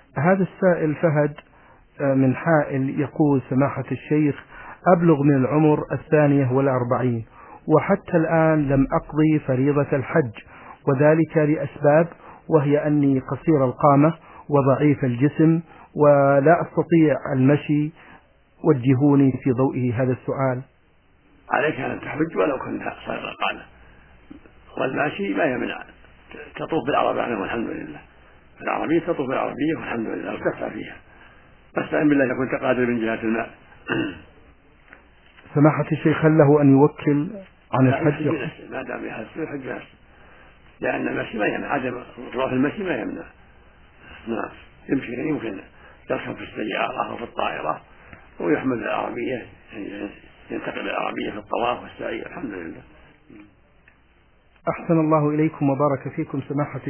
هذا السائل فهد من حائل يقول: سماحة الشيخ، أبلغ من العمر 42 وحتى الآن لم أقضي فريضة الحج، وذلك لأسباب، وهي أني قصير القامة وضعيف الجسم ولا أستطيع المشي. وجهوني في ضوئه هذا السؤال. عليك أن تحج ولو كنت صغير القامة، والماشي ما يمنع، تطوف بالعربية والحمد لله، العربية تطوف بالعربية والحمد لله وتسعى فيها، فاستعن بالله إذا كنت قادر من جهة الماء. سماحة الشيخ، هل له أن يوكل عن لا، الحج؟ يحج نفسه ما دام يحج نفسه، لأن المشي ما يمنع، عدم ضعف المشي ما يمنع. نعم، يمكن يركب في السيارة أو في الطائرة ويحمل العربية، ينتقل بالعربية في الطواف والسعي، الحمد لله. أحسن الله إليكم وبارك فيكم سماحة